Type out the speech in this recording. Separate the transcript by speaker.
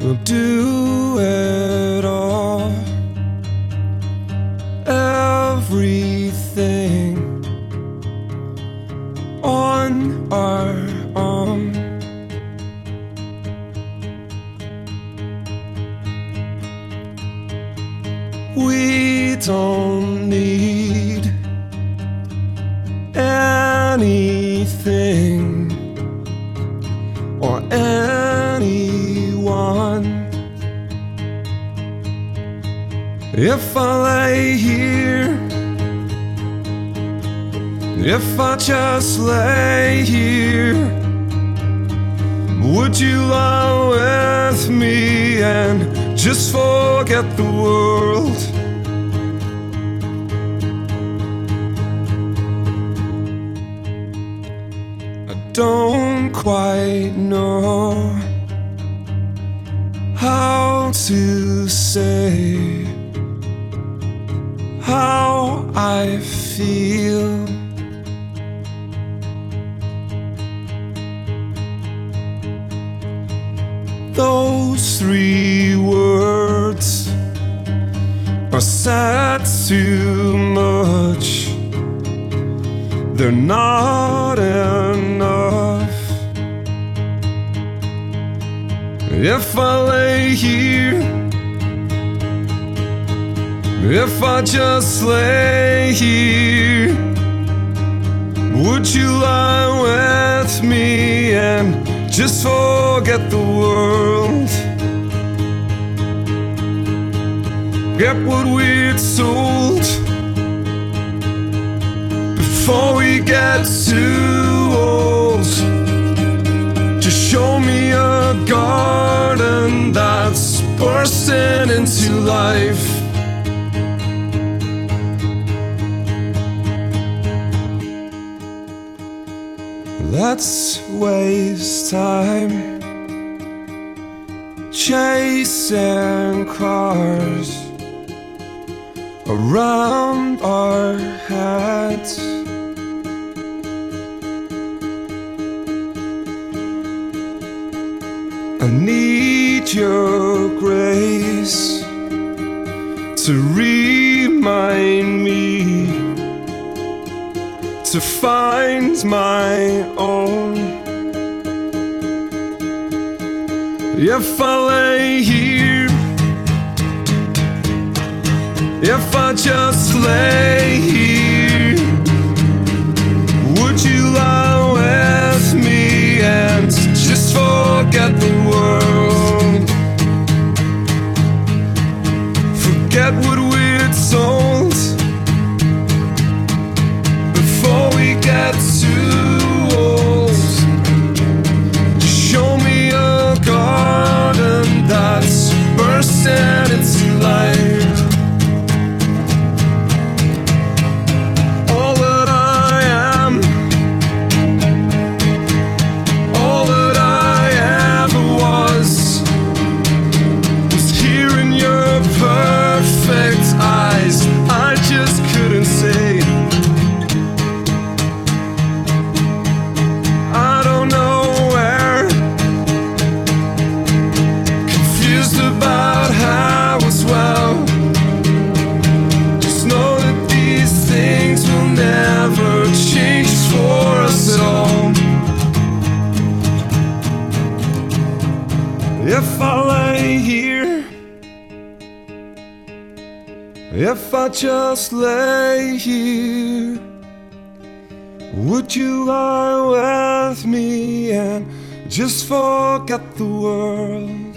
Speaker 1: We'll do it all. Everything on our own. We don't need anything or anyone. If I lay here, if I just lay here, would you lie with me and just forget the world? I don't quite know how to say how I feel. Those three words are said too much. They're not enough. If I lay here, if I just lay here, would you lie with me and just forget the world? Get what we're told before we get too old. Just show me a garden that's bursting into life. Let's waste time chasing cars around our heads. I need your grace to remind me to find my own. If I lay here, if I just lay here, would you lie with me and just forget the world? Forget what we're told before we get too old. Show me a garden that's bursting into life. All that I am, all that I ever was here in your perfect eyes. I just couldn't say. About how as well. Just know that these things will never change for us at all. If I lay here, if I just lay here, would you lie with me and just forget the world?